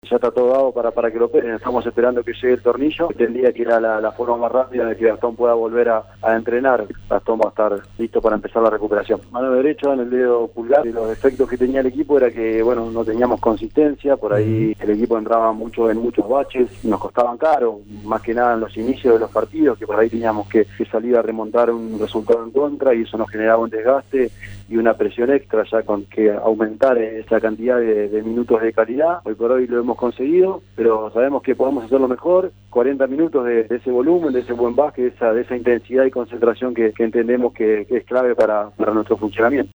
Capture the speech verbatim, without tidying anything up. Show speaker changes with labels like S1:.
S1: Ya está todo dado para, para que lo operen. Estamos esperando que llegue el tornillo. Entendía que era la, la forma más rápida de que Gastón pueda volver a, a entrenar. Gastón va a estar listo para empezar la recuperación. Mano derecha en el dedo pulgar. Y los defectos que tenía el equipo era que, bueno, no teníamos consistencia. Por ahí el equipo entraba mucho en muchos baches. Nos costaban caro, más que nada en los inicios de los partidos, que por ahí teníamos que, que salir a remontar un resultado en contra y eso nos generaba un desgaste y una presión extra, ya con que aumentar esa cantidad de, de minutos de calidad. Hoy por hoy lo hemos conseguido, pero sabemos que podemos hacerlo mejor. cuarenta minutos de, de ese volumen, de ese buen básquet, de esa, de esa intensidad y concentración que, que entendemos que, que es clave para, para nuestro funcionamiento.